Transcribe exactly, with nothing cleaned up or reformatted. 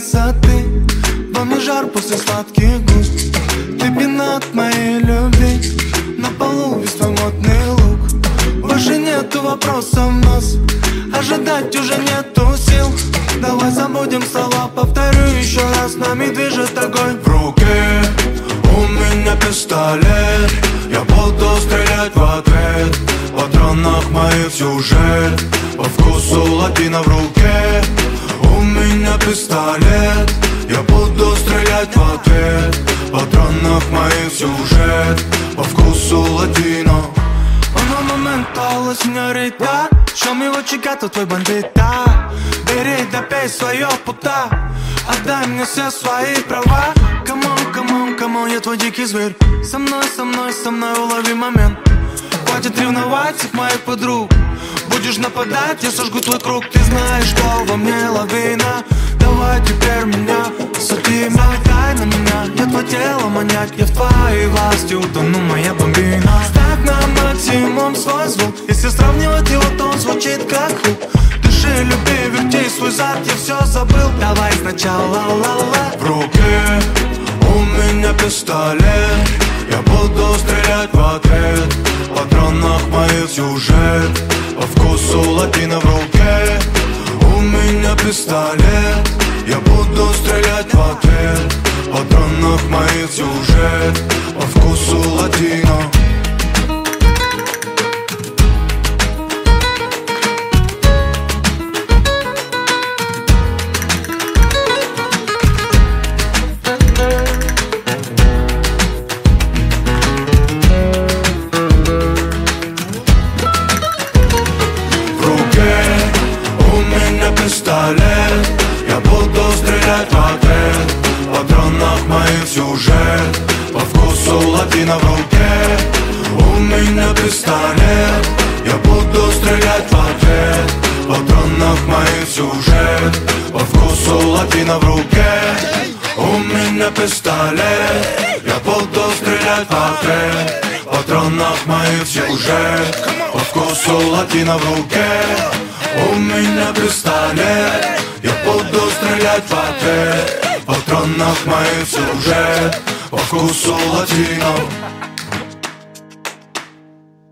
красоты. Во мне жар после сладких губ. Ты пинат моей любви. На полу весь твой модный лук. Больше нету вопросов в нос. Ожидать уже нету сил. Давай забудем слова, повторю еще раз. Нами движет огонь. В руке у меня пистолет. Я буду стрелять в ответ. В патронах моих сюжет. По вкусу латино в руке. У меня пистолет. Я буду стрелять в ответ. В патронах моих сюжет. По вкусу латино. Un momento, la señorita. Show me what you got, то твой бандита. Бери, допей свое пута. Отдай мне все свои права. Come on, come on, come on, я твой дикий зверь. Со мной, со мной, со мной улови момент. Хватит ревновать всех моих подруг. Будешь нападать, я сожгу твой круг. Ты знаешь, что во мне лавина. Давай теперь меня посади, налетай на меня. Я твое тело маньяк, я в твоей власти утону, моя бомбина. Ставь на максимум свой звук. Если сравнивать его, то он звучит как хук. Дыши, люби, верти свой зад, я все забыл. Давай сначала ла-ла. В руке у меня пистолет. Я буду стрелять в ответ. В патронах моих сюжет. По вкусу латино в руке. У меня пистолет. Я буду стрелять в ответ. В патронах моих сюжет. По вкусу латино. Пистолет. Я буду стрелять в ответ. В патронах моих сюжет. По вкусу латино в руке. У меня пистолет. Я буду стрелять в ответ. В патронах моих сюжет. По вкусу латино в руке. У меня пистолет. Я буду стрелять в ответ. В патронах моих сюжет. По вкусу латино в руке. У меня пистолет. Я буду стрелять в ответ. В патронах моих сюжет. По вкусу латино.